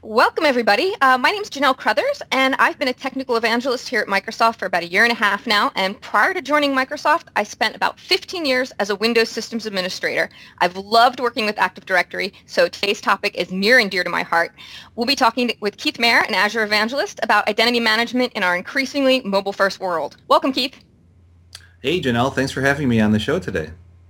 Welcome, everybody. My name is Janelle Crothers, and I've been a technical evangelist here at Microsoft for about a year and a half now. And prior to joining Microsoft, I spent about 15 years as a Windows systems administrator. I've loved working with Active Directory, so today's topic is near and dear to my heart. We'll be talking with Keith Mayer, an Azure evangelist, about identity management in our increasingly mobile-first world. Welcome, Keith. Hey, Janelle. Thanks for having me on the show today.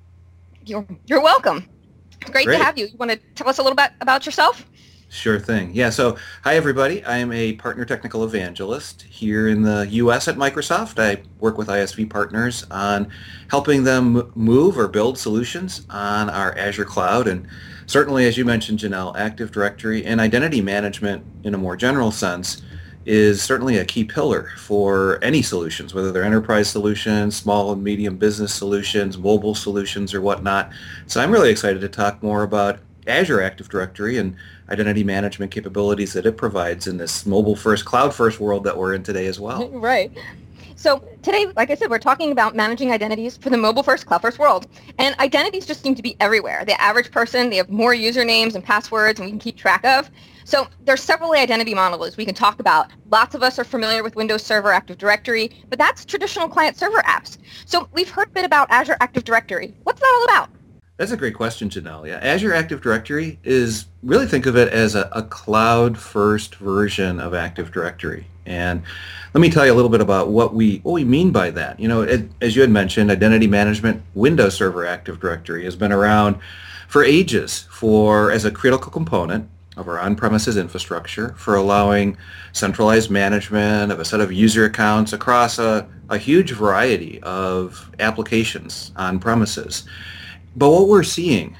You're welcome. Great to have you. You want to tell us a little bit about yourself? Sure thing. Yeah, so hi everybody. I am a partner technical evangelist here in the US at Microsoft. I work with ISV partners on helping them move or build solutions on our Azure cloud. And certainly, as you mentioned, Janelle, Active Directory and identity management in a more general sense is certainly a key pillar for any solutions, whether they're enterprise solutions, small and medium business solutions, mobile solutions, or whatnot. So I'm really excited to talk more about Azure Active Directory and identity management capabilities that it provides in this mobile-first, cloud-first world that we're in today as well. Right. So today, like I said, we're talking about managing identities for the mobile-first, cloud-first world. And identities just seem to be everywhere. The average person, they have more usernames and passwords than we can keep track of. So there's several identity models we can talk about. Lots of us are familiar with Windows Server Active Directory, but that's traditional client-server apps. So we've heard a bit about Azure Active Directory. What's that all about? That's a great question, Janelle. Yeah, Azure Active Directory is, really think of it as a cloud-first version of Active Directory. And let me tell you a little bit about what we mean by that. You know, as you had mentioned, identity management, Windows Server Active Directory has been around for ages as a critical component of our on-premises infrastructure for allowing centralized management of a set of user accounts across a huge variety of applications on-premises. But what we're seeing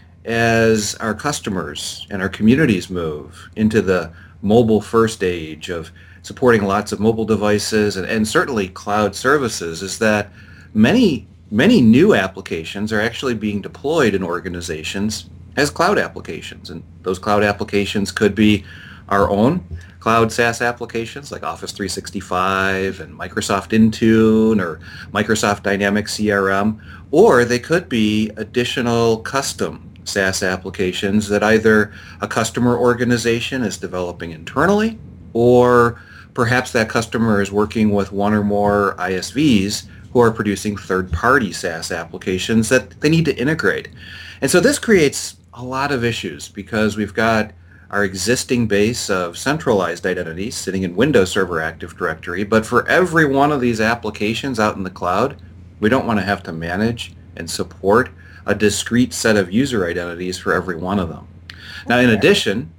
as our customers and our communities move into the mobile-first age of supporting lots of mobile devices and certainly cloud services is that many new applications are actually being deployed in organizations as cloud applications. And those cloud applications could be our own cloud SaaS applications like Office 365 and Microsoft Intune or Microsoft Dynamics CRM, or they could be additional custom SaaS applications that either a customer organization is developing internally, or perhaps that customer is working with one or more ISVs who are producing third-party SaaS applications that they need to integrate. And so this creates a lot of issues because we've got our existing base of centralized identities sitting in Windows Server Active Directory, but for every one of these applications out in the cloud, we don't want to have to manage and support a discrete set of user identities for every one of them. Now, in addition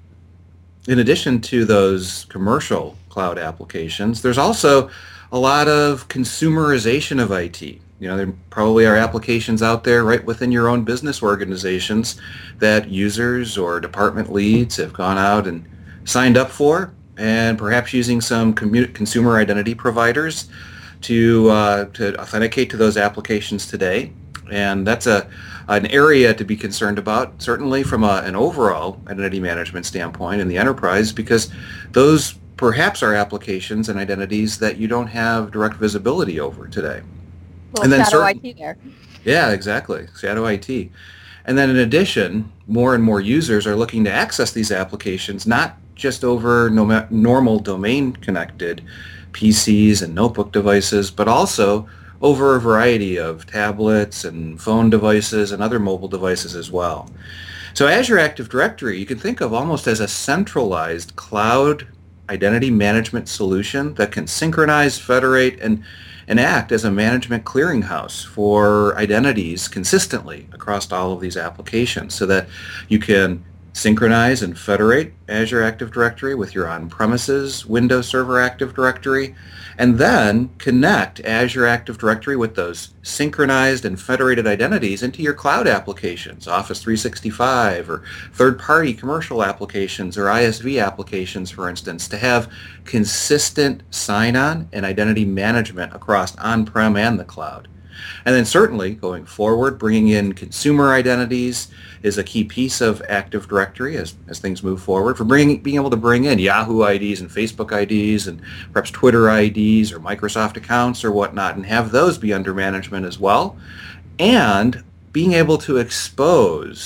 to those commercial cloud applications, there's also a lot of consumerization of IT. You know, there probably are applications out there right within your own business organizations that users or department leads have gone out and signed up for, and perhaps using some consumer identity providers to authenticate to those applications today. And that's an area to be concerned about, certainly from an overall identity management standpoint in the enterprise, because those perhaps are applications and identities that you don't have direct visibility over today. Well, and then shadow IT there. Yeah, exactly. Shadow IT. And then in addition, more and more users are looking to access these applications not just over normal domain-connected PCs and notebook devices, but also over a variety of tablets and phone devices and other mobile devices as well. So Azure Active Directory, you can think of almost as a centralized cloud identity management solution that can synchronize, federate, and act as a management clearinghouse for identities consistently across all of these applications so that you can synchronize and federate Azure Active Directory with your on-premises Windows Server Active Directory, and then connect Azure Active Directory with those synchronized and federated identities into your cloud applications, Office 365 or third-party commercial applications or ISV applications, for instance, to have consistent sign-on and identity management across on-prem and the cloud. And then certainly going forward, bringing in consumer identities is a key piece of Active Directory as things move forward, for being able to bring in Yahoo IDs and Facebook IDs and perhaps Twitter IDs or Microsoft accounts or whatnot, and have those be under management as well. And being able to expose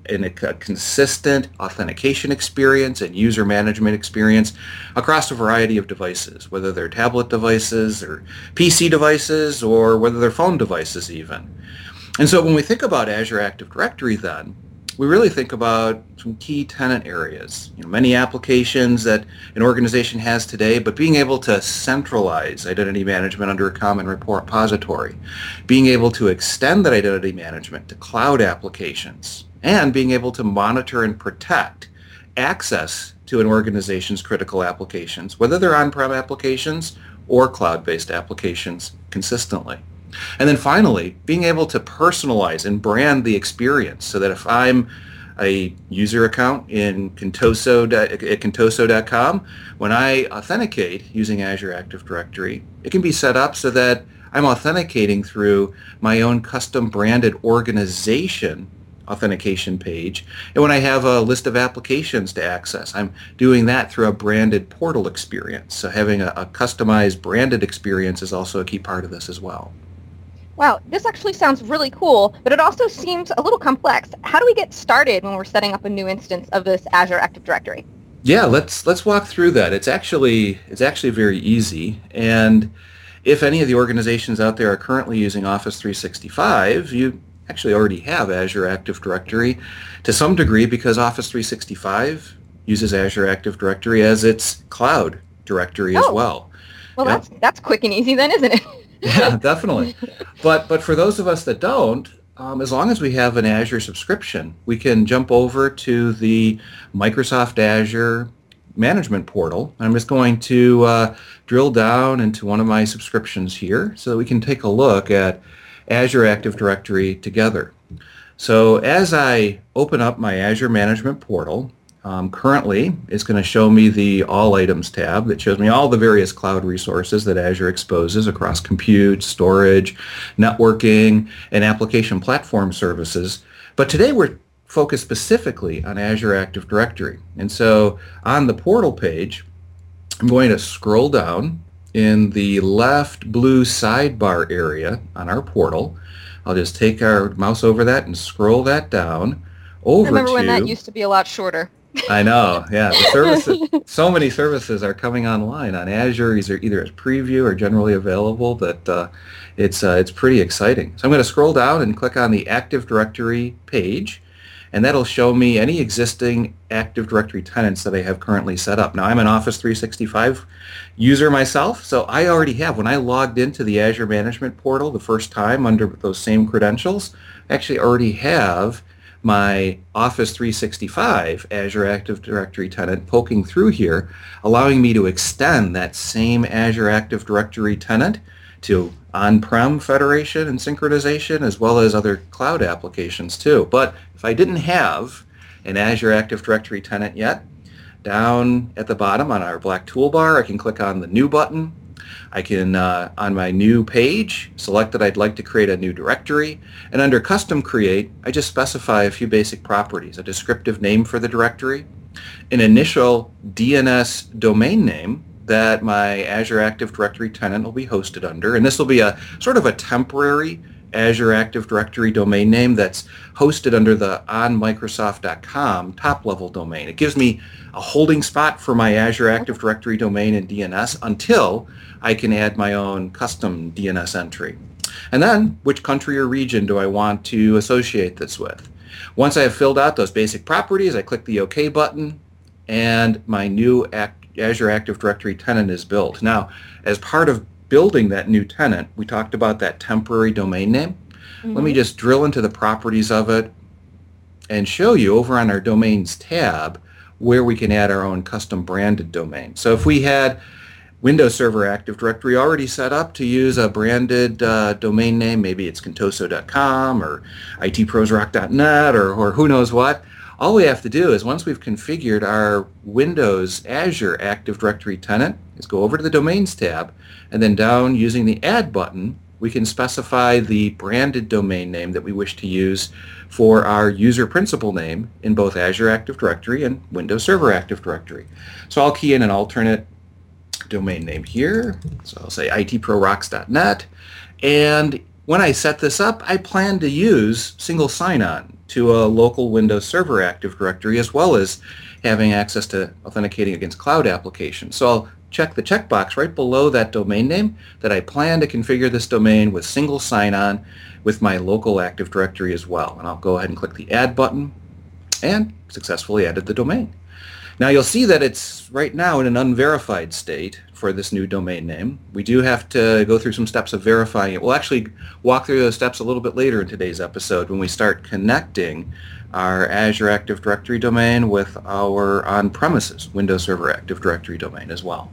a consistent authentication experience and user management experience across a variety of devices, whether they're tablet devices or PC devices or whether they're phone devices even. And so when we think about Azure Active Directory then, we really think about some key tenant areas. Many applications that an organization has today, but being able to centralize identity management under a common repository, being able to extend that identity management to cloud applications, and being able to monitor and protect access to an organization's critical applications, whether they're on-prem applications or cloud-based applications consistently. And then finally, being able to personalize and brand the experience so that if I'm a user account in Contoso.com, when I authenticate using Azure Active Directory, it can be set up so that I'm authenticating through my own custom branded organization authentication page. And when I have a list of applications to access, I'm doing that through a branded portal experience. So having a customized branded experience is also a key part of this as well. Wow, this actually sounds really cool, but it also seems a little complex. How do we get started when we're setting up a new instance of this Azure Active Directory? Yeah, let's walk through that. It's actually very easy. And if any of the organizations out there are currently using Office 365, you actually already have Azure Active Directory to some degree because Office 365 uses Azure Active Directory as its cloud directory as well. Well, yep. That's quick and easy then, isn't it? Yeah, definitely. But for those of us that don't, as long as we have an Azure subscription, we can jump over to the Microsoft Azure management portal. I'm just going to drill down into one of my subscriptions here so that we can take a look at Azure Active Directory together. So as I open up my Azure management portal, currently it's going to show me the All Items tab that shows me all the various cloud resources that Azure exposes across compute, storage, networking, and application platform services. But today we're focused specifically on Azure Active Directory. And so on the portal page, I'm going to scroll down in the left blue sidebar area on our portal. I'll just take our mouse over that and scroll that down over to... Remember when that used to be a lot shorter? I know, yeah. The services, so many services are coming online on Azure, either as preview or generally available that it's pretty exciting. So I'm going to scroll down and click on the Active Directory page, and that'll show me any existing Active Directory tenants that I have currently set up. Now, I'm an Office 365 user myself, so I already have. When I logged into the Azure Management Portal the first time under those same credentials, I actually already have my Office 365 Azure Active Directory tenant poking through here, allowing me to extend that same Azure Active Directory tenant to on-prem federation and synchronization as well as other cloud applications too. But if I didn't have an Azure Active Directory tenant yet, down at the bottom on our black toolbar, I can click on the New button. I can, on my new page, select that I'd like to create a new directory, and under Custom Create, I just specify a few basic properties, a descriptive name for the directory, an initial DNS domain name that my Azure Active Directory tenant will be hosted under, and this will be a sort of a temporary Azure Active Directory domain name that's hosted under the onmicrosoft.com top-level domain. It gives me a holding spot for my Azure Active Directory domain and DNS until I can add my own custom DNS entry. And then, which country or region do I want to associate this with? Once I have filled out those basic properties, I click the OK button, and my new Azure Active Directory tenant is built. Now, as part of building that new tenant, we talked about that temporary domain name. Mm-hmm. Let me just drill into the properties of it and show you over on our Domains tab where we can add our own custom branded domain. So if we had Windows Server Active Directory already set up to use a branded domain name, maybe it's Contoso.com or itprosrock.net or who knows what, all we have to do is once we've configured our Windows Azure Active Directory tenant is go over to the Domains tab, and then down using the Add button, we can specify the branded domain name that we wish to use for our user principal name in both Azure Active Directory and Windows Server Active Directory. So I'll key in an alternate domain name here. So I'll say itprorocks.net. And when I set this up, I plan to use single sign-on to a local Windows Server Active Directory, as well as having access to authenticating against cloud applications. So I'll check the checkbox right below that domain name that I plan to configure this domain with single sign-on with my local Active Directory as well. And I'll go ahead and click the Add button and successfully added the domain. Now you'll see that it's right now in an unverified state for this new domain name. We do have to go through some steps of verifying it. We'll actually walk through those steps a little bit later in today's episode when we start connecting our Azure Active Directory domain with our on-premises Windows Server Active Directory domain as well.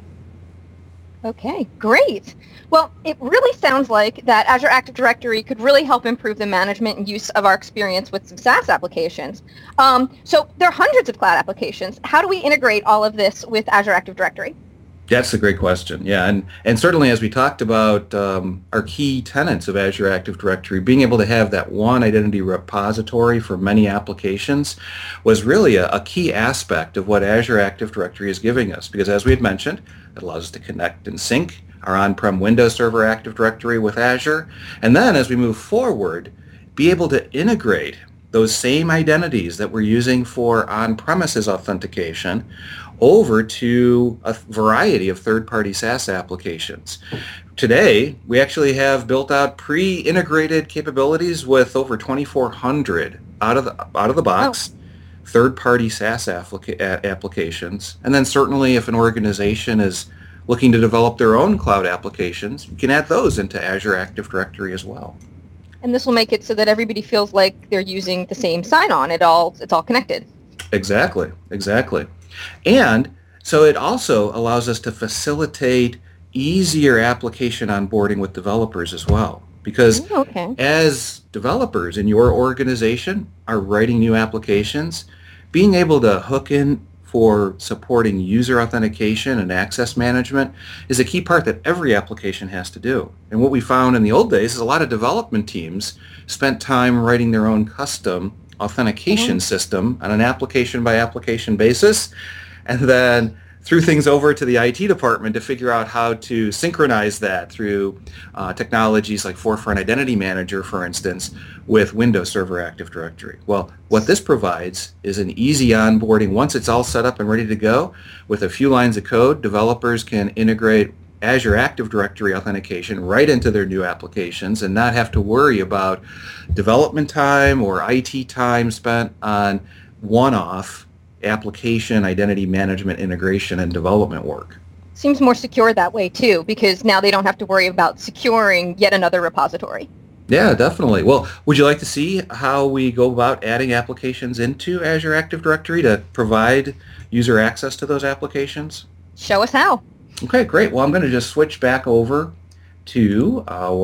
Okay, great. Well, it really sounds like that Azure Active Directory could really help improve the management and use of our experience with some SaaS applications. So there are hundreds of cloud applications. How do we integrate all of this with Azure Active Directory? That's a great question. Yeah, and certainly as we talked about our key tenets of Azure Active Directory, being able to have that one identity repository for many applications was really a key aspect of what Azure Active Directory is giving us, because as we had mentioned, it allows us to connect and sync our on-prem Windows Server Active Directory with Azure, and then as we move forward, be able to integrate those same identities that we're using for on-premises authentication over to a variety of third-party SaaS applications. Today, we actually have built out pre-integrated capabilities with over 2,400 out of the box third-party SaaS applications. And then certainly if an organization is looking to develop their own cloud applications, you can add those into Azure Active Directory as well. And this will make it so that everybody feels like they're using the same sign-on. It's all connected. Exactly. And so it also allows us to facilitate easier application onboarding with developers as well. Because as developers in your organization are writing new applications, being able to hook in for supporting user authentication and access management is a key part that every application has to do. And what we found in the old days is a lot of development teams spent time writing their own custom authentication system on an application-by-application basis, and then threw things over to the IT department to figure out how to synchronize that through technologies like Forefront Identity Manager, for instance, with Windows Server Active Directory. Well, what this provides is an easy onboarding. Once it's all set up and ready to go, with a few lines of code, developers can integrate Azure Active Directory authentication right into their new applications and not have to worry about development time or IT time spent on one-off application identity management integration and development work. Seems more secure that way too, because now they don't have to worry about securing yet another repository. Yeah, definitely. Well, would you like to see how we go about adding applications into Azure Active Directory to provide user access to those applications? Show us how. Okay, great. Well, I'm going to just switch back over to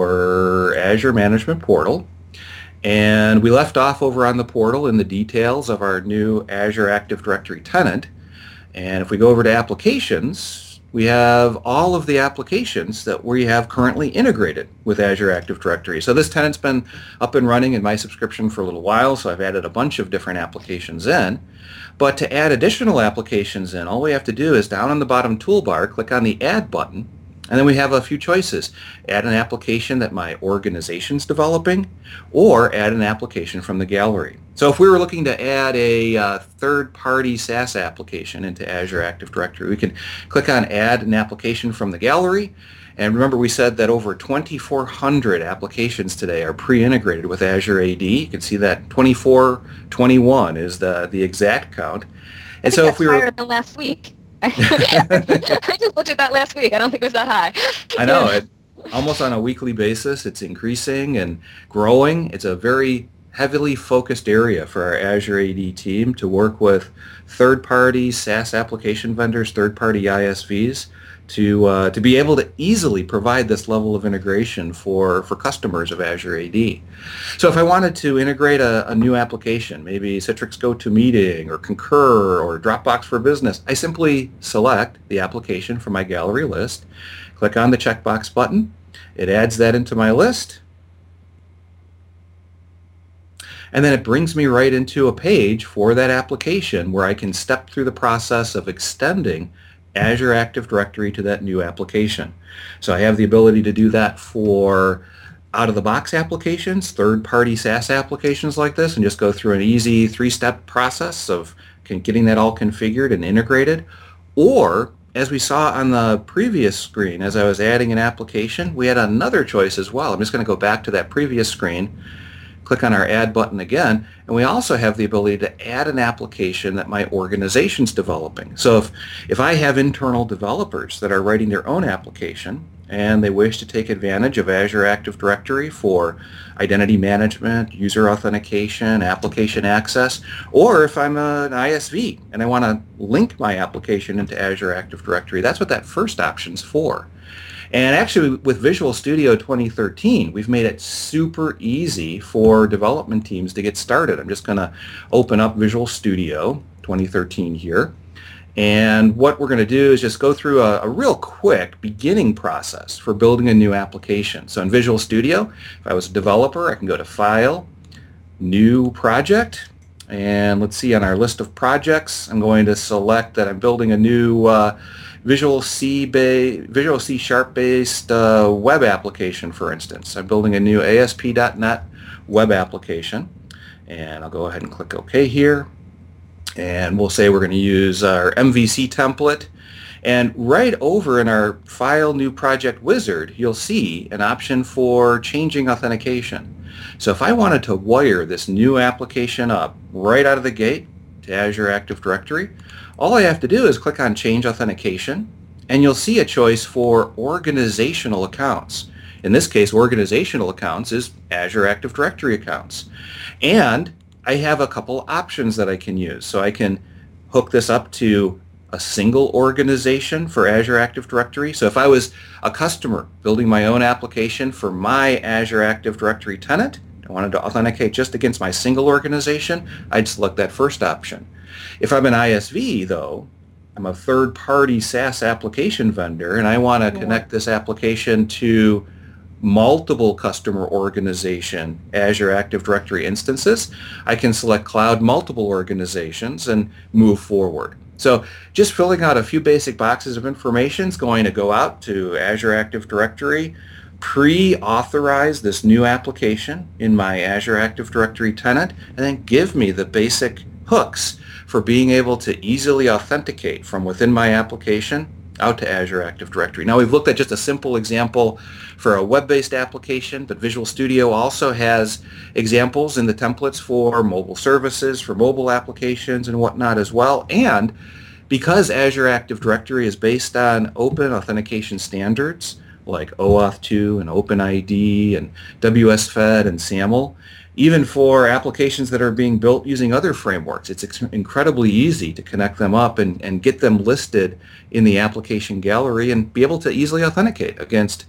our Azure Management Portal. And we left off over on the portal in the details of our new Azure Active Directory tenant. And if we go over to applications, we have all of the applications that we have currently integrated with Azure Active Directory. So this tenant's been up and running in my subscription for a little while, so I've added a bunch of different applications in. But to add additional applications in, all we have to do is down on the bottom toolbar, click on the Add button, and then we have a few choices. Add an application that my organization's developing, or add an application from the gallery. So if we were looking to add a third-party SaaS application into Azure Active Directory, we can click on Add an application from the gallery. And remember, we said that over 2,400 applications today are pre-integrated with Azure AD. You can see that 2421 is the exact count. And so if we were higher than last week. I just looked at that last week. I don't think it was that high. I know. Almost on a weekly basis, it's increasing and growing. It's a very heavily focused area for our Azure AD team to work with third-party SaaS application vendors, third-party ISVs, to be able to easily provide this level of integration for customers of Azure AD. So if I wanted to integrate a new application, maybe Citrix GoToMeeting or Concur or Dropbox for Business, I simply select the application from my gallery list, click on the checkbox button, it adds that into my list, and then it brings me right into a page for that application where I can step through the process of extending Azure Active Directory to that new application. So I have the ability to do that for out-of-the-box applications, third-party SaaS applications like this, and just go through an easy 3-step process of getting that all configured and integrated. Or, as we saw on the previous screen, as I was adding an application, we had another choice as well. I'm just going to go back to that previous screen, click on our Add button again, and we also have the ability to add an application that my organization's developing. So if I have internal developers that are writing their own application and they wish to take advantage of Azure Active Directory for identity management, user authentication, application access, or if I'm an ISV and I want to link my application into Azure Active Directory, that's what that first option's for. And actually, with Visual Studio 2013, we've made it super easy for development teams to get started. I'm just going to open up Visual Studio 2013 here. And what we're going to do is just go through a real quick beginning process for building a new application. So in Visual Studio, if I was a developer, I can go to File, New Project, and let's see, on our list of projects, I'm going to select that I'm building a new Visual C Sharp based web application, for instance. I'm building a new ASP.NET web application, and I'll go ahead and click OK here. And we'll say we're going to use our MVC template. And right over in our File New Project wizard, you'll see an option for changing authentication. So if I wanted to wire this new application up right out of the gate to Azure Active Directory, all I have to do is click on Change Authentication, and you'll see a choice for organizational accounts. In this case, organizational accounts is Azure Active Directory accounts. And I have a couple options that I can use. So I can hook this up to a single organization for Azure Active Directory. So if I was a customer building my own application for my Azure Active Directory tenant, I wanted to authenticate just against my single organization, I'd select that first option. If I'm an ISV, though, I'm a third-party SaaS application vendor, and I want to connect this application to multiple customer organization Azure Active Directory instances, I can select Cloud Multiple Organizations and move forward. So just filling out a few basic boxes of information is going to go out to Azure Active Directory, pre-authorize this new application in my Azure Active Directory tenant, and then give me the basic hooks for being able to easily authenticate from within my application out to Azure Active Directory. Now, we've looked at just a simple example for a web-based application, but Visual Studio also has examples in the templates for mobile services, for mobile applications and whatnot as well. And because Azure Active Directory is based on open authentication standards like OAuth 2 and OpenID and WSFed and SAML, even for applications that are being built using other frameworks, it's incredibly easy to connect them up and get them listed in the application gallery and be able to easily authenticate against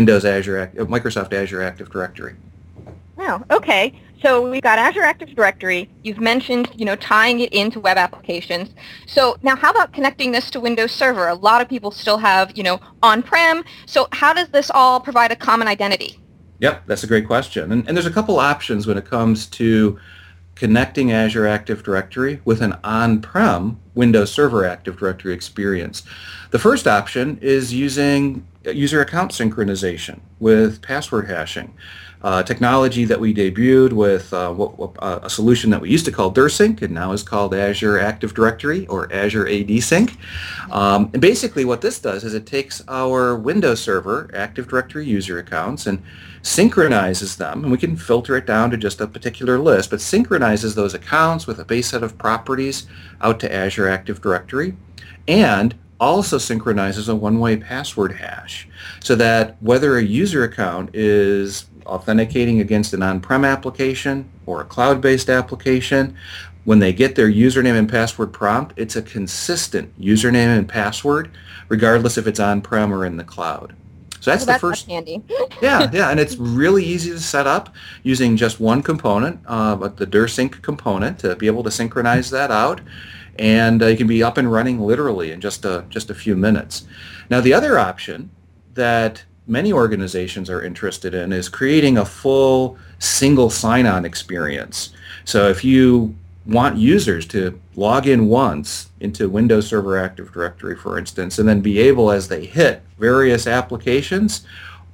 Microsoft Azure Active Directory. Wow, okay. So we've got Azure Active Directory. You've mentioned, tying it into web applications. So now how about connecting this to Windows Server? A lot of people still have, on-prem. So how does this all provide a common identity? Yep, that's a great question. And there's a couple options when it comes to connecting Azure Active Directory with an on-prem Windows Server Active Directory experience. The first option is using user account synchronization with password hashing. Technology that we debuted with a solution that we used to call DirSync and now is called Azure Active Directory or Azure AD Sync. And basically what this does is it takes our Windows Server Active Directory user accounts and synchronizes them, and we can filter it down to just a particular list, but synchronizes those accounts with a base set of properties out to Azure Active Directory, and also synchronizes a one-way password hash so that whether a user account is authenticating against an on-prem application or a cloud-based application, when they get their username and password prompt, it's a consistent username and password regardless if it's on-prem or in the cloud. So that's the first. Handy. yeah, and it's really easy to set up using just one component, the DirSync component, to be able to synchronize that out, and you can be up and running literally in just a few minutes. Now, the other option that many organizations are interested in is creating a full single sign-on experience. So if you want users to log in once into Windows Server Active Directory, for instance, and then be able, as they hit various applications,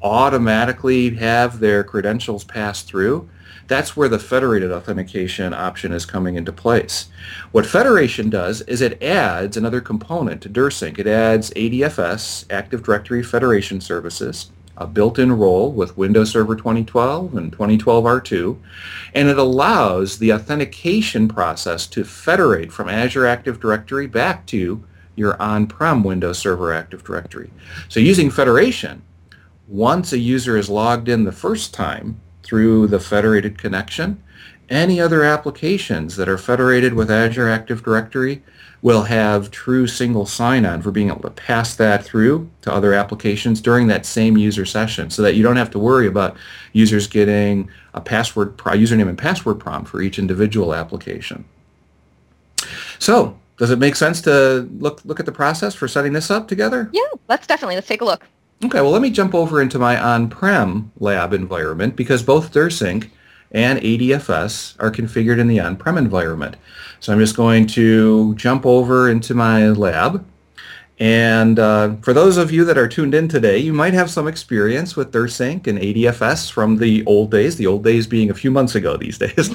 automatically have their credentials pass through, that's where the federated authentication option is coming into place. What Federation does is it adds another component to DirSync. It adds ADFS, Active Directory Federation Services, a built-in role with Windows Server 2012 and 2012 R2, and it allows the authentication process to federate from Azure Active Directory back to your on-prem Windows Server Active Directory. So using Federation, once a user is logged in the first time through the federated connection, any other applications that are federated with Azure Active Directory will have true single sign-on for being able to pass that through to other applications during that same user session, so that you don't have to worry about users getting a username and password prompt for each individual application. So, does it make sense to look at the process for setting this up together? Yeah, let's take a look. Okay, well, let me jump over into my on-prem lab environment, because both DirSync and ADFS are configured in the on-prem environment. So I'm just going to jump over into my lab. And for those of you that are tuned in today, you might have some experience with DirSync and ADFS from the old days being a few months ago these days.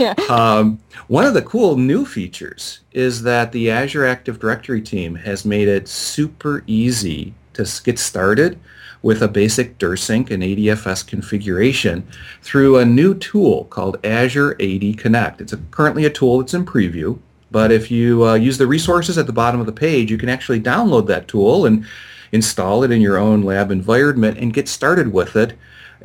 One of the cool new features is that the Azure Active Directory team has made it super easy to get started with a basic DirSync and ADFS configuration through a new tool called Azure AD Connect. It's currently a tool that's in preview, but if you use the resources at the bottom of the page, you can actually download that tool and install it in your own lab environment and get started with it,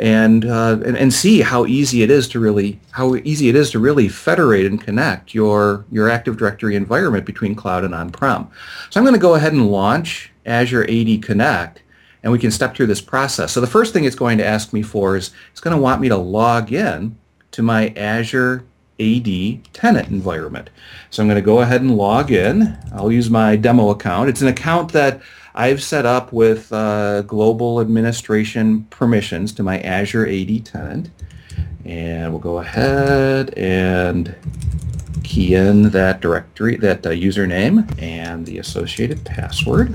and see how easy it is to really federate and connect your Active Directory environment between cloud and on-prem. So I'm going to go ahead and launch Azure AD Connect, and we can step through this process. So the first thing it's going to ask me for is it's going to want me to log in to my Azure AD tenant environment. So I'm going to go ahead and log in. I'll use my demo account. It's an account that I've set up with global administration permissions to my Azure AD tenant. And we'll go ahead and key in that directory, that username and the associated password.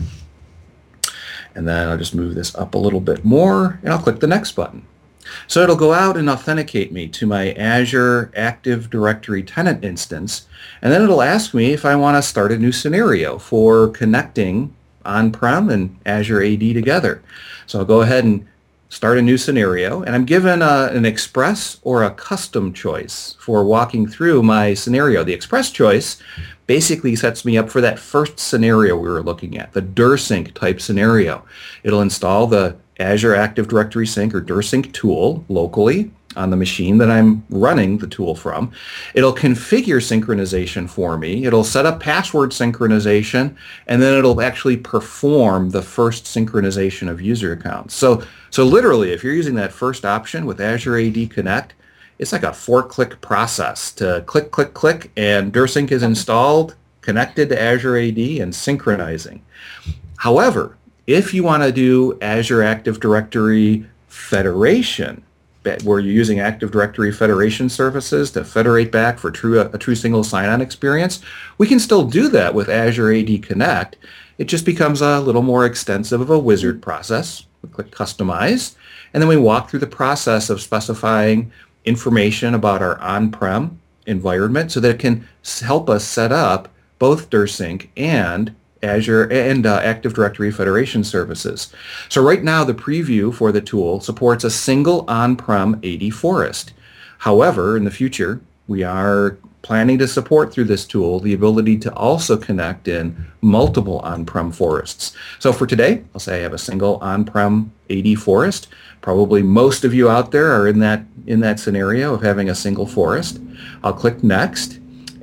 And then I'll just move this up a little bit more, and I'll click the next button. So it'll go out and authenticate me to my Azure Active Directory tenant instance, and then it'll ask me if I want to start a new scenario for connecting on-prem and Azure AD together. So I'll go ahead and start a new scenario, and I'm given an express or a custom choice for walking through my scenario. The express choice basically sets me up for that first scenario we were looking at, the DirSync type scenario. It'll install the Azure Active Directory Sync or DirSync tool locally on the machine that I'm running the tool from. It'll configure synchronization for me. It'll set up password synchronization, and then it'll actually perform the first synchronization of user accounts. So literally, if you're using that first option with Azure AD Connect, it's like a 4-click process to click, click, click, and DirSync is installed, connected to Azure AD, and synchronizing. However, if you want to do Azure Active Directory Federation, where you're using Active Directory Federation services to federate back for a true single sign-on experience, we can still do that with Azure AD Connect. It just becomes a little more extensive of a wizard process. We click Customize, and then we walk through the process of specifying information about our on-prem environment so that it can help us set up both DirSync and Azure and Active Directory Federation services. So right now the preview for the tool supports a single on-prem AD forest. However, in the future, we are planning to support through this tool the ability to also connect in multiple on-prem forests. So for today, I'll say I have a single on-prem AD forest. Probably most of you out there are in that scenario of having a single forest. I'll click Next,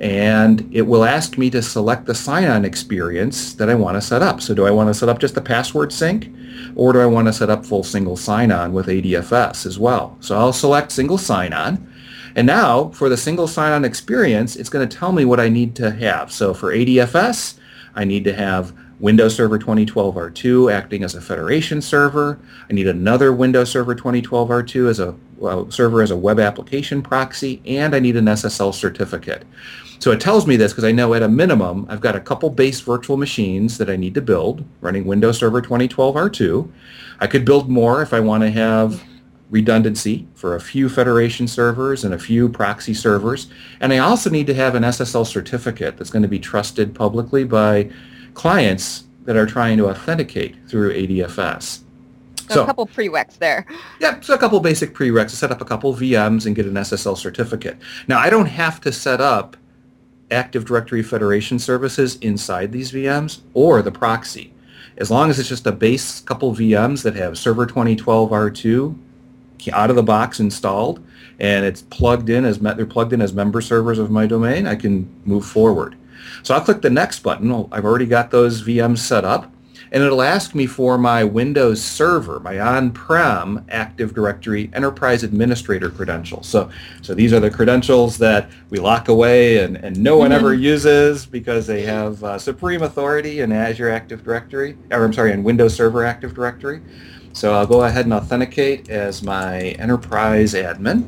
and it will ask me to select the sign-on experience that I want to set up. So do I want to set up just the password sync, or do I want to set up full single sign-on with ADFS as well? So I'll select single sign-on. And now for the single sign-on experience, it's going to tell me what I need to have. So for ADFS, I need to have Windows Server 2012 R2 acting as a federation server. I need another Windows Server 2012 R2 as a server as a web application proxy, and I need an SSL certificate. So it tells me this because I know at a minimum I've got a couple base virtual machines that I need to build running Windows Server 2012 R2. I could build more if I want to have redundancy for a few federation servers and a few proxy servers. And I also need to have an SSL certificate that's going to be trusted publicly by clients that are trying to authenticate through ADFS. So a couple prereqs there. Yeah, so a couple basic prereqs to set up a couple VMs and get an SSL certificate. Now, I don't have to set up Active Directory Federation services inside these VMs or the proxy. As long as it's just a base couple VMs that have Server 2012 R2 out of the box installed and it's plugged in as they're plugged in as member servers of my domain, I can move forward. So I'll click the next button. Well, I've already got those VMs set up, and it'll ask me for my Windows Server, my on-prem Active Directory Enterprise Administrator credentials. So these are the credentials that we lock away and no one ever uses because they have supreme authority in Azure Active Directory, or I'm sorry, in Windows Server Active Directory. So I'll go ahead and authenticate as my enterprise admin.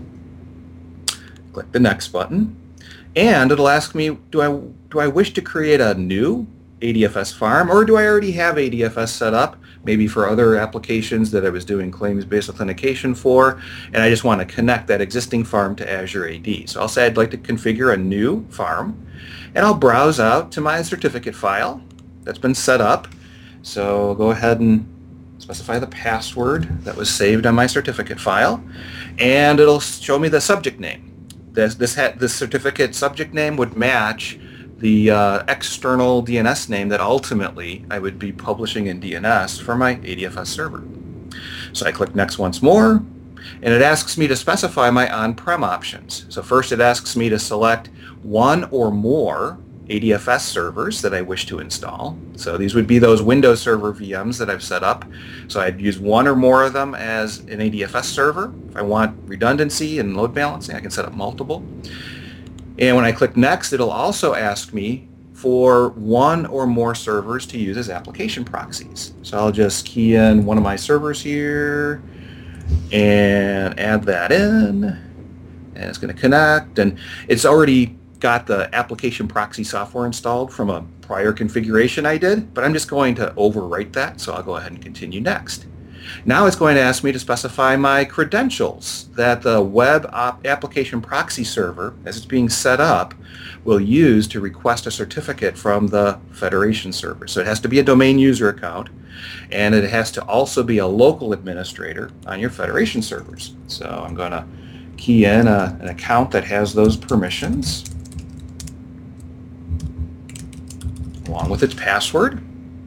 Click the next button. And it'll ask me, do I wish to create a new ADFS farm, or do I already have ADFS set up, maybe for other applications that I was doing claims-based authentication for, and I just want to connect that existing farm to Azure AD. So I'll say I'd like to configure a new farm, and I'll browse out to my certificate file that's been set up. So I'll go ahead and specify the password that was saved on my certificate file, and it'll show me the subject name. This certificate subject name would match the external DNS name that ultimately I would be publishing in DNS for my ADFS server. So I click Next once more, and it asks me to specify my on-prem options. So first it asks me to select one or more ADFS servers that I wish to install. So these would be those Windows Server VMs that I've set up. So I'd use one or more of them as an ADFS server. If I want redundancy and load balancing, I can set up multiple. And when I click Next, it'll also ask me for one or more servers to use as application proxies. So I'll just key in one of my servers here and add that in. And it's going to connect. And it's already got the application proxy software installed from a prior configuration I did, but I'm just going to overwrite that, so I'll go ahead and continue next. Now it's going to ask me to specify my credentials that the web application proxy server, as it's being set up, will use to request a certificate from the federation server. So it has to be a domain user account, and it has to also be a local administrator on your federation servers. So I'm going to key in an account that has those permissions, along with its password.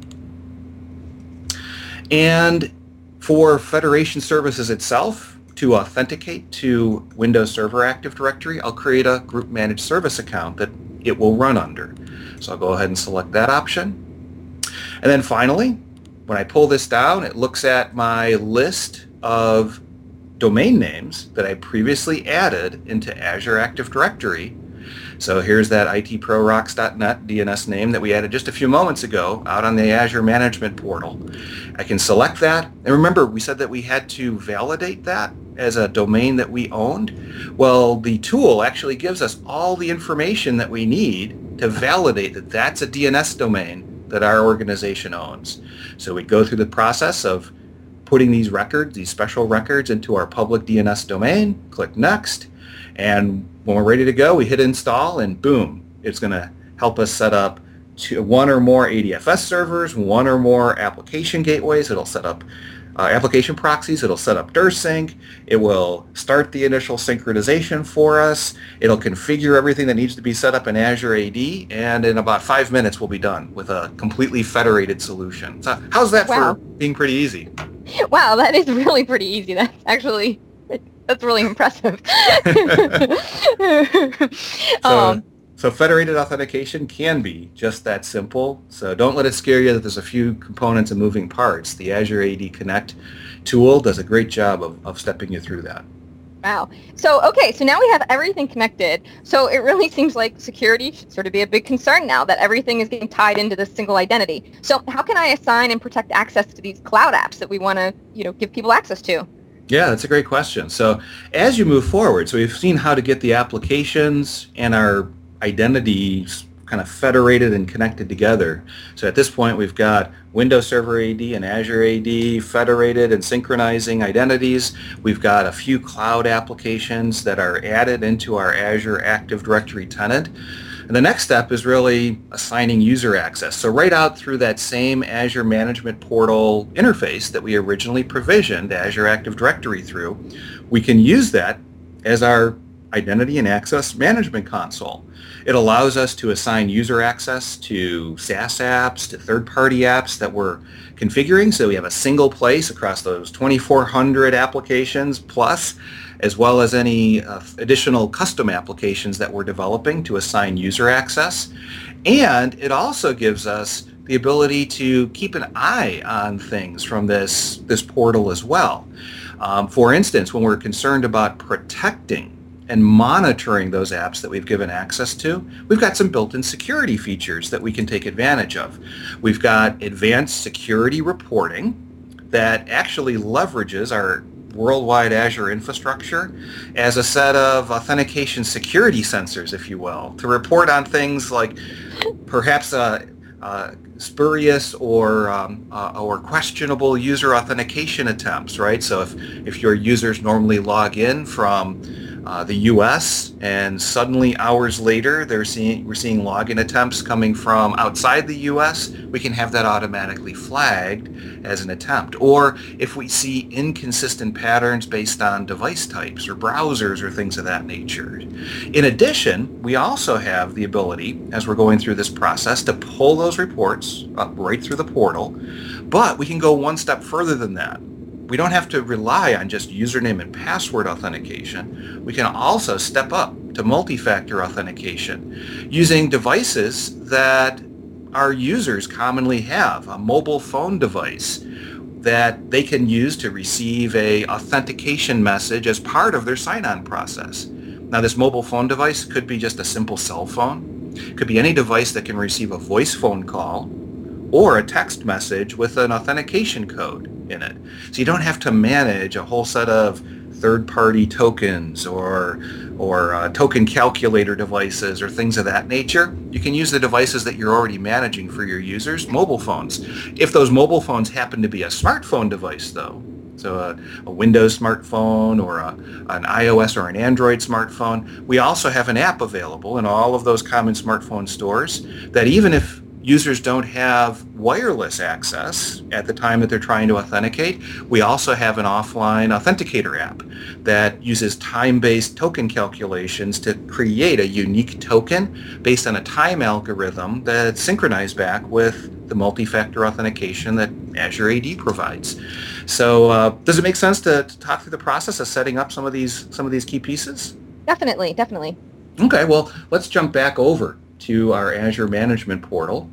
And for Federation Services itself, to authenticate to Windows Server Active Directory, I'll create a group managed service account that it will run under. So I'll go ahead and select that option. And then finally, when I pull this down, it looks at my list of domain names that I previously added into Azure Active Directory. So here's that itprorocks.net DNS name that we added just a few moments ago out on the Azure Management Portal. I can select that. And remember, we said that we had to validate that as a domain that we owned. Well, the tool actually gives us all the information that we need to validate that that's a DNS domain that our organization owns. So we go through the process of putting these records, these special records, into our public DNS domain, click Next, and when we're ready to go, we hit install, and boom, it's going to help us set up one or more ADFS servers, one or more application gateways. It'll set up application proxies. It'll set up DirSync. It will start the initial synchronization for us. It'll configure everything that needs to be set up in Azure AD, and in about 5 minutes, we'll be done with a completely federated solution. So how's that for being pretty easy? Wow, that is really pretty easy. That's really impressive. So federated authentication can be just that simple. So don't let it scare you that there's a few components and moving parts. The Azure AD Connect tool does a great job of stepping you through that. Wow. So, okay, so now we have everything connected. So it really seems like security should sort of be a big concern now that everything is getting tied into this single identity. So how can I assign and protect access to these cloud apps that we want to, give people access to? Yeah, that's a great question. So as you move forward, so we've seen how to get the applications and our identities kind of federated and connected together. So at this point, we've got Windows Server AD and Azure AD federated and synchronizing identities. We've got a few cloud applications that are added into our Azure Active Directory tenant. And the next step is really assigning user access. So right out through that same Azure Management Portal interface that we originally provisioned Azure Active Directory through, we can use that as our identity and access management console. It allows us to assign user access to SaaS apps, to third-party apps that we're configuring, so we have a single place across those 2,400 applications plus, as well as any additional custom applications that we're developing to assign user access. And it also gives us the ability to keep an eye on things from this portal as well. For instance, when we're concerned about protecting and monitoring those apps that we've given access to, we've got some built-in security features that we can take advantage of. We've got advanced security reporting that actually leverages our worldwide Azure infrastructure as a set of authentication security sensors, if you will, to report on things like perhaps spurious or questionable user authentication attempts, right? So if your users normally log in from the U.S. and suddenly hours later we're seeing login attempts coming from outside the U.S., we can have that automatically flagged as an attempt. Or if we see inconsistent patterns based on device types or browsers or things of that nature. In addition, we also have the ability, as we're going through this process, to pull those reports up right through the portal, but we can go one step further than that. We don't have to rely on just username and password authentication. We can also step up to multi-factor authentication using devices that our users commonly have, a mobile phone device that they can use to receive a authentication message as part of their sign-on process. Now, this mobile phone device could be just a simple cell phone. It could be any device that can receive a voice phone call or a text message with an authentication code in it. So you don't have to manage a whole set of third-party tokens or token calculator devices or things of that nature. You can use the devices that you're already managing for your users, mobile phones. If those mobile phones happen to be a smartphone device, though, so a Windows smartphone or an iOS or an Android smartphone, we also have an app available in all of those common smartphone stores that even if users don't have wireless access at the time that they're trying to authenticate, we also have an offline authenticator app that uses time-based token calculations to create a unique token based on a time algorithm that's synchronized back with the multi-factor authentication that Azure AD provides. So does it make sense to talk through the process of setting up some of these key pieces? Definitely, definitely. Okay, well, let's jump back over to our Azure Management Portal.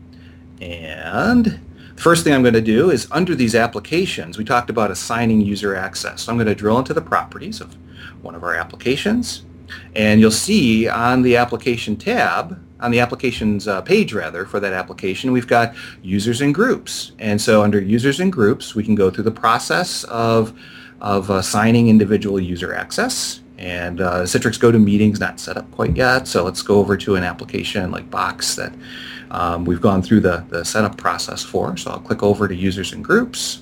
And the first thing I'm going to do is under these applications, we talked about assigning user access. So I'm going to drill into the properties of one of our applications. And you'll see on the application tab, on the applications page rather, for that application, we've got users and groups. And so under users and groups, we can go through the process of assigning individual user access. And Citrix GoToMeeting's not set up quite yet, so let's go over to an application like Box that we've gone through the setup process for. So I'll click over to users and groups.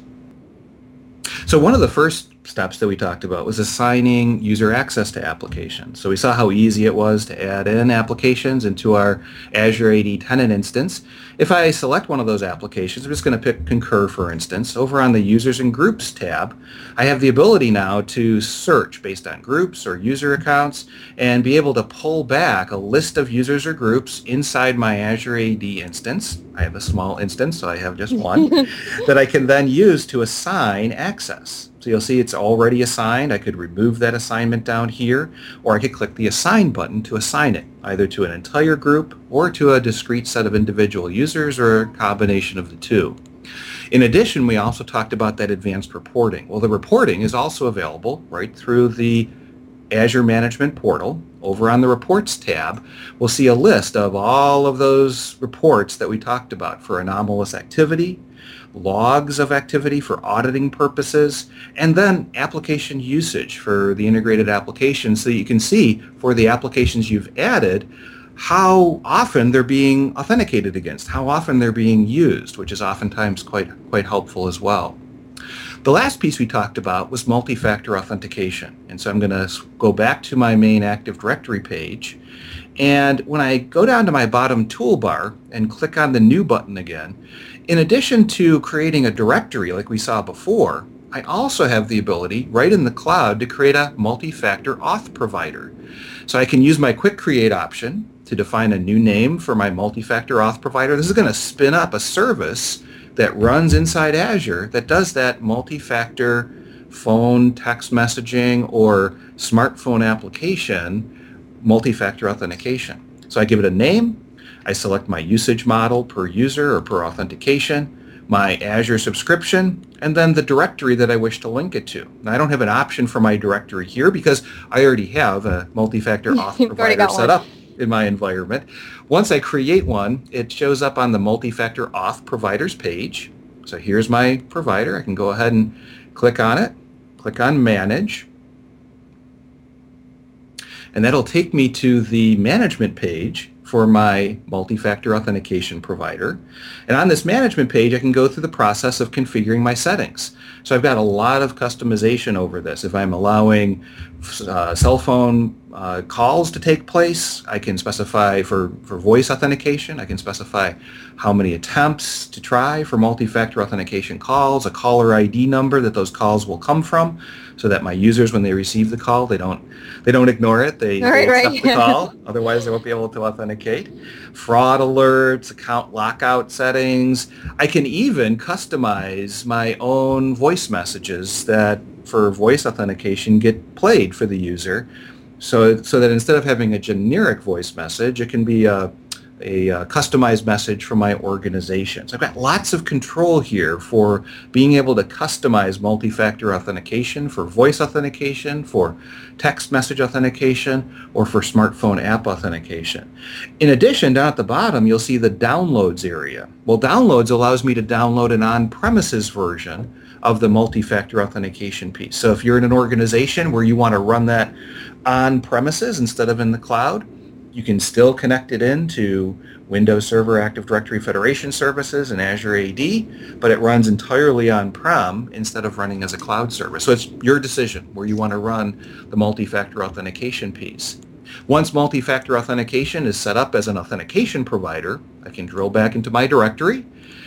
So one of the first steps that we talked about was assigning user access to applications. So we saw how easy it was to add in applications into our Azure AD tenant instance. If I select one of those applications, I'm just going to pick Concur, for instance. Over on the Users and Groups tab, I have the ability now to search based on groups or user accounts and be able to pull back a list of users or groups inside my Azure AD instance. I have a small instance, so I have just one, that I can then use to assign access. So you'll see it's already assigned. I could remove that assignment down here, or I could click the Assign button to assign it, either to an entire group or to a discrete set of individual users or a combination of the two. In addition, we also talked about that advanced reporting. Well, the reporting is also available right through the Azure Management Portal, over on the Reports tab, we'll see a list of all of those reports that we talked about for anomalous activity, logs of activity for auditing purposes, and then application usage for the integrated application, so you can see for the applications you've added how often they're being authenticated against, how often they're being used, which is oftentimes quite helpful as well. The last piece we talked about was multi-factor authentication. And so I'm going to go back to my main Active Directory page. And when I go down to my bottom toolbar and click on the New button again, in addition to creating a directory like we saw before, I also have the ability right in the cloud to create a multi-factor auth provider. So I can use my Quick Create option to define a new name for my multi-factor auth provider. This is going to spin up a service that runs inside Azure that does that multi-factor phone, text messaging, or smartphone application multi-factor authentication. So I give it a name, I select my usage model per user or per authentication, my Azure subscription, and then the directory that I wish to link it to. Now, I don't have an option for my directory here because I already have a multi-factor auth provider set up in my environment. Once I create one, it shows up on the multi-factor auth providers page. So here's my provider. I can go ahead and click on it, click on Manage, and that'll take me to the management page for my multi-factor authentication provider. And on this management page, I can go through the process of configuring my settings. So I've got a lot of customization over this. If I'm allowing cell phone calls to take place, I can specify for voice authentication, I can specify how many attempts to try for multi-factor authentication calls, a caller ID number that those calls will come from, so that my users, when they receive the call, they don't ignore it. They accept the call. Otherwise, they won't be able to authenticate. Fraud alerts, account lockout settings. I can even customize my own voice messages that, for voice authentication, get played for the user, so that instead of having a generic voice message, it can be a customized message from my organization. So I've got lots of control here for being able to customize multi-factor authentication for voice authentication, for text message authentication, or for smartphone app authentication. In addition, down at the bottom, you'll see the downloads area. Well, downloads allows me to download an on-premises version of the multi-factor authentication piece. So if you're in an organization where you want to run that on-premises instead of in the cloud, you can still connect it into Windows Server Active Directory Federation Services and Azure AD, but it runs entirely on-prem instead of running as a cloud service. So it's your decision where you want to run the multi-factor authentication piece. Once multi-factor authentication is set up as an authentication provider, I can drill back into my directory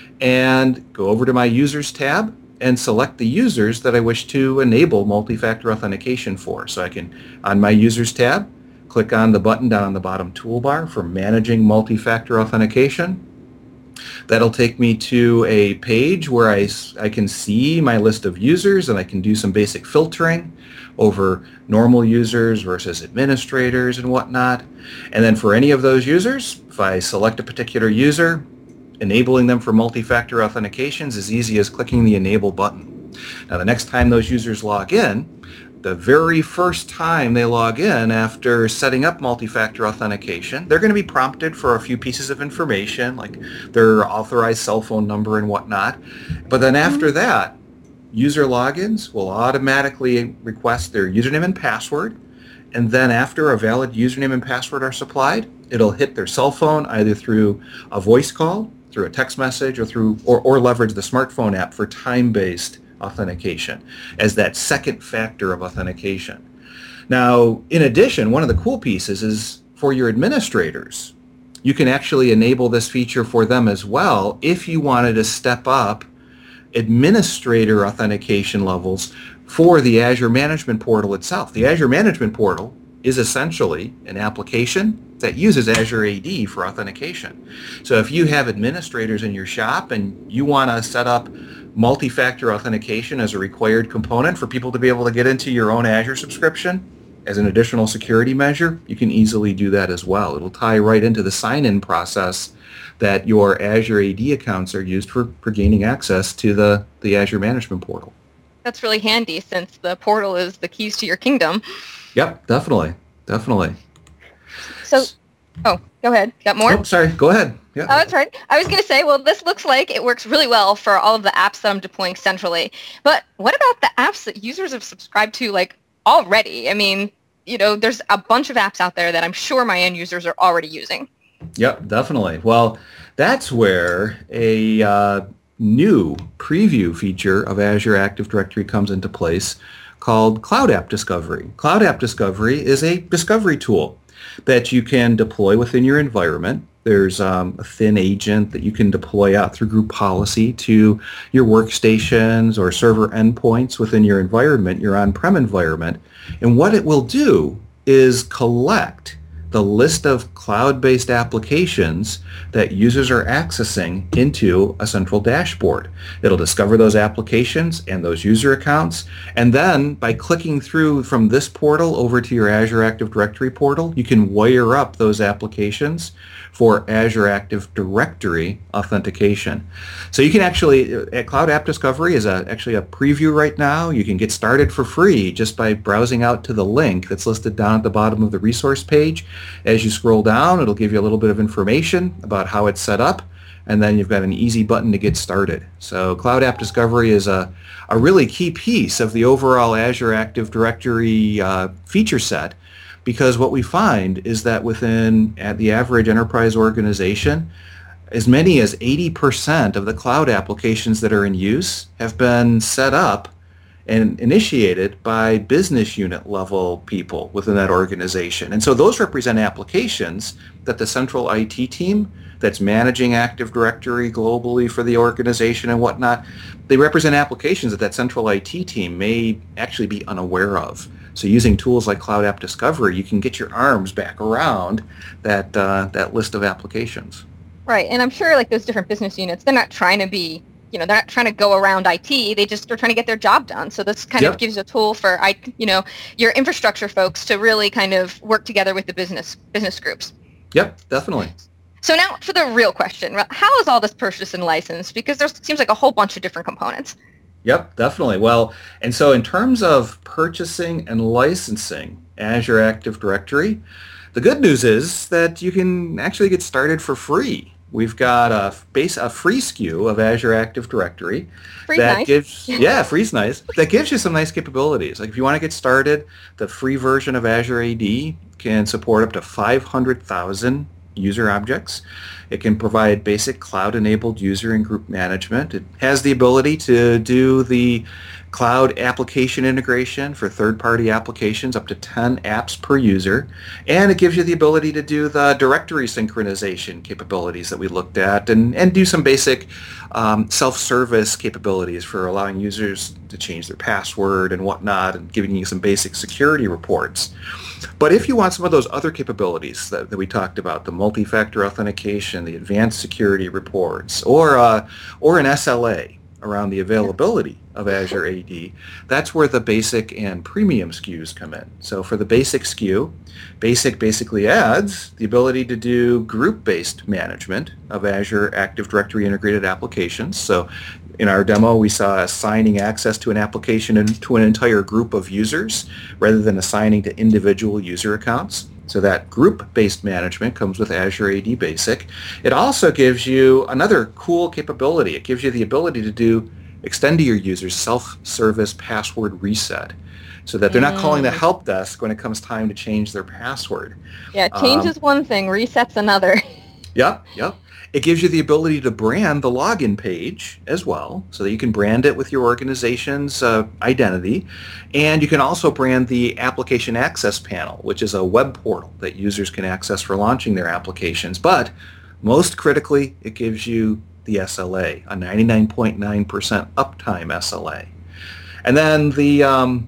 and go over to my Users tab and select the users that I wish to enable multi-factor authentication for. So I can, on my Users tab, click on the button down on the bottom toolbar for Managing Multi-Factor Authentication. That'll take me to a page where I can see my list of users, and I can do some basic filtering over normal users versus administrators and whatnot. And then for any of those users, if I select a particular user, enabling them for multi-factor authentication is as easy as clicking the Enable button. Now, the next time those users log in, the very first time they log in after setting up multi-factor authentication, they're going to be prompted for a few pieces of information, like their authorized cell phone number and whatnot. But then after that, user logins will automatically request their username and password. And then after a valid username and password are supplied, it'll hit their cell phone either through a voice call, through a text message, or leverage the smartphone app for time-based authentication as that second factor of authentication. Now, in addition, one of the cool pieces is for your administrators. You can actually enable this feature for them as well if you wanted to step up administrator authentication levels for the Azure Management Portal itself. The Azure Management Portal is essentially an application that uses Azure AD for authentication. So if you have administrators in your shop and you want to set up multi-factor authentication as a required component for people to be able to get into your own Azure subscription as an additional security measure, you can easily do that as well. It'll tie right into the sign-in process that your Azure AD accounts are used for gaining access to the Azure Management Portal. that's really handy since the portal is the keys to your kingdom. Yep, definitely. So, oh, go ahead. Got more? Oh, sorry. Go ahead. Yeah. Oh, that's right. I was going to say, well, this looks like it works really well for all of the apps that I'm deploying centrally. But what about the apps that users have subscribed to, like, already? I mean, there's a bunch of apps out there that I'm sure my end users are already using. Yep, definitely. Well, that's where a new preview feature of Azure Active Directory comes into place called Cloud App Discovery. Cloud App Discovery is a discovery tool that you can deploy within your environment. There's a thin agent that you can deploy out through group policy to your workstations or server endpoints within your environment, your on-prem environment. And what it will do is collect the list of cloud-based applications that users are accessing into a central dashboard. It'll discover those applications and those user accounts, and then by clicking through from this portal over to your Azure Active Directory portal, you can wire up those applications for Azure Active Directory authentication. So you can actually, Cloud App Discovery is actually a preview right now. You can get started for free just by browsing out to the link that's listed down at the bottom of the resource page. As you scroll down, it'll give you a little bit of information about how it's set up, and then you've got an easy button to get started. So Cloud App Discovery is a really key piece of the overall Azure Active Directory feature set, because what we find is that within the average enterprise organization, as many as 80% of the cloud applications that are in use have been set up and initiated by business unit level people within that organization. And so those represent applications that the central IT team that's managing Active Directory globally for the organization and whatnot, they represent applications that central IT team may actually be unaware of. So using tools like Cloud App Discovery, you can get your arms back around that list of applications. Right, and I'm sure like those different business units, they're not trying to be, they're not trying to go around IT. They're trying to get their job done. So this kind of gives a tool for, your infrastructure folks to really kind of work together with the business groups. Yep, definitely. So now for the real question, how is all this purchased and licensed? Because there seems like a whole bunch of different components. Yep, definitely. Well, and so in terms of purchasing and licensing Azure Active Directory, the good news is that you can actually get started for free. We've got a free SKU of Azure Active Directory. Free's nice. Free's nice. That gives you some nice capabilities. Like if you want to get started, the free version of Azure AD can support up to 500,000 user objects. It can provide basic cloud-enabled user and group management. It has the ability to do the cloud application integration for third-party applications, up to 10 apps per user. And it gives you the ability to do the directory synchronization capabilities that we looked at and do some basic self-service capabilities for allowing users to change their password and whatnot, and giving you some basic security reports. But if you want some of those other capabilities that we talked about, the multi-factor authentication, the advanced security reports, or an SLA around the availability of Azure AD, that's where the basic and premium SKUs come in. So for the basic SKU, basic basically adds the ability to do group-based management of Azure Active Directory integrated applications. So in our demo, we saw assigning access to an application and to an entire group of users rather than assigning to individual user accounts. So that group-based management comes with Azure AD Basic. It also gives you another cool capability. It gives you the ability to extend to your users self-service password reset, so that they're not calling the help desk when it comes time to change their password. Yeah, change is one thing, reset's another. Yep. It gives you the ability to brand the login page as well, so that you can brand it with your organization's identity. And you can also brand the application access panel, which is a web portal that users can access for launching their applications. But most critically, it gives you the SLA, a 99.9% uptime SLA. And then the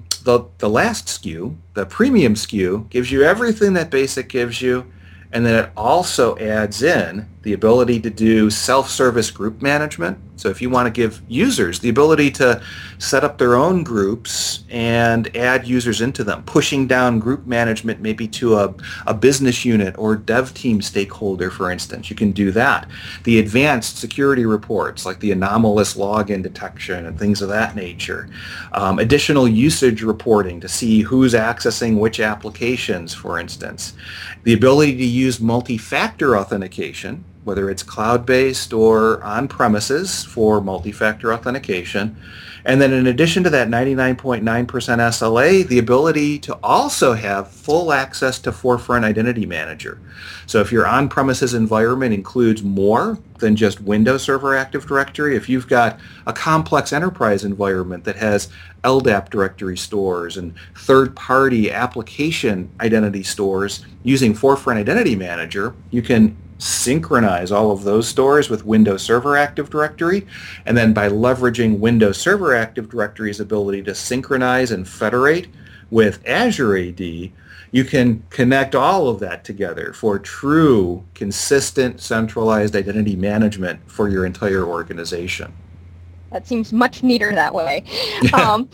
last SKU, the premium SKU, gives you everything that Basic gives you, and then it also adds in the ability to do self-service group management. So if you want to give users the ability to set up their own groups and add users into them, pushing down group management maybe to a business unit or dev team stakeholder, for instance, you can do that. The advanced security reports like the anomalous login detection and things of that nature. Additional usage reporting to see who's accessing which applications, for instance. The ability to use multi-factor authentication, whether it's cloud-based or on-premises for multi-factor authentication. And then in addition to that 99.9% SLA, the ability to also have full access to Forefront Identity Manager. So if your on-premises environment includes more than just Windows Server Active Directory, if you've got a complex enterprise environment that has LDAP directory stores and third-party application identity stores using Forefront Identity Manager, you can synchronize all of those stores with Windows Server Active Directory, and then by leveraging Windows Server Active Directory's ability to synchronize and federate with Azure AD, you can connect all of that together for true, consistent, centralized identity management for your entire organization. That seems much neater that way. So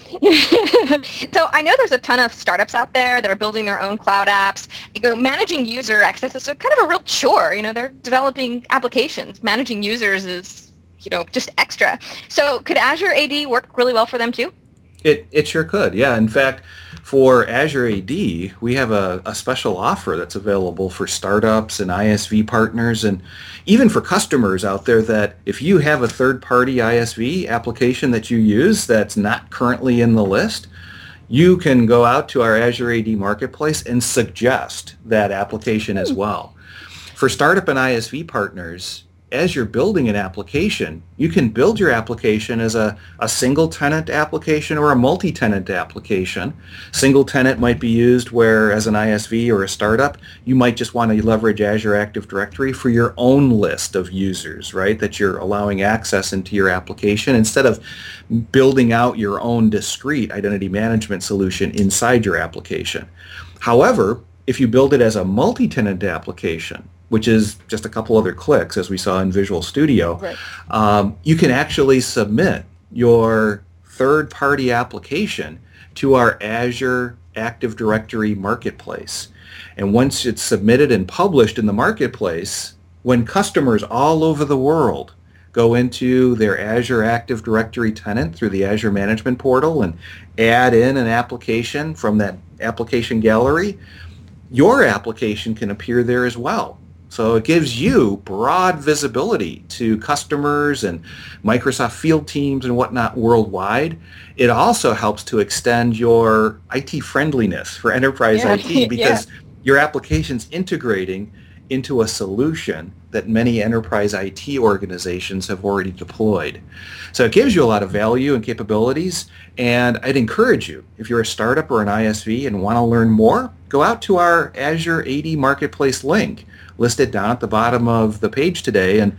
I know there's a ton of startups out there that are building their own cloud apps. Managing user access is kind of a real chore. They're developing applications. Managing users is, just extra. So could Azure AD work really well for them too? It sure could, yeah. In fact, for Azure AD, we have a special offer that's available for startups and ISV partners, and even for customers out there, that if you have a third-party ISV application that you use that's not currently in the list, you can go out to our Azure AD Marketplace and suggest that application as well. For startup and ISV partners, as you're building an application, you can build your application as a single tenant application or a multi-tenant application. Single tenant might be used where, as an ISV or a startup, you might just want to leverage Azure Active Directory for your own list of users, right, that you're allowing access into your application, instead of building out your own discrete identity management solution inside your application. However, if you build it as a multi-tenant application, which is just a couple other clicks, as we saw in Visual Studio, right, you can actually submit your third-party application to our Azure Active Directory Marketplace. And once it's submitted and published in the Marketplace, when customers all over the world go into their Azure Active Directory tenant through the Azure Management Portal and add in an application from that application gallery, your application can appear there as well. So it gives you broad visibility to customers and Microsoft field teams and whatnot worldwide. It also helps to extend your IT friendliness for enterprise IT, because your application's integrating into a solution that many enterprise IT organizations have already deployed. So it gives you a lot of value and capabilities, and I'd encourage you, if you're a startup or an ISV and want to learn more, go out to our Azure AD Marketplace link listed down at the bottom of the page today, and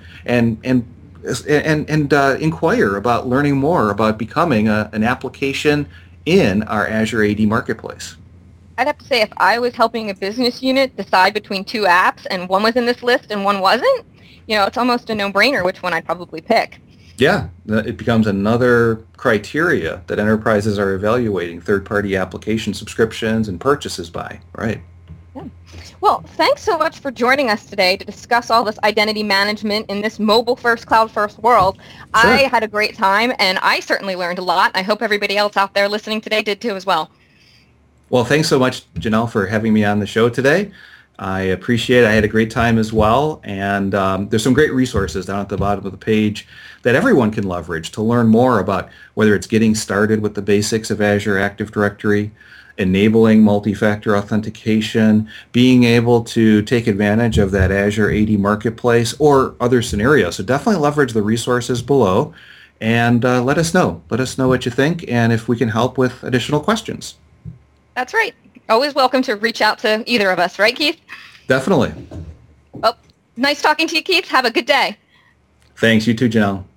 inquire about learning more about becoming an application in our Azure AD Marketplace. I'd have to say, if I was helping a business unit decide between two apps and one was in this list and one wasn't, it's almost a no-brainer which one I'd probably pick. Yeah, it becomes another criteria that enterprises are evaluating third-party application subscriptions and purchases by, right? Yeah. Well, thanks so much for joining us today to discuss all this identity management in this mobile-first, cloud-first world. Sure. I had a great time, and I certainly learned a lot. I hope everybody else out there listening today did too as well. Well, thanks so much, Janelle, for having me on the show today. I appreciate it. I had a great time as well, and there's some great resources down at the bottom of the page that everyone can leverage to learn more about whether it's getting started with the basics of Azure Active Directory, enabling multi-factor authentication, being able to take advantage of that Azure AD Marketplace, or other scenarios. So definitely leverage the resources below, and let us know. Let us know what you think, and if we can help with additional questions. That's right. Always welcome to reach out to either of us, right, Keith? Definitely. Oh, nice talking to you, Keith. Have a good day. Thanks. You too, Janelle.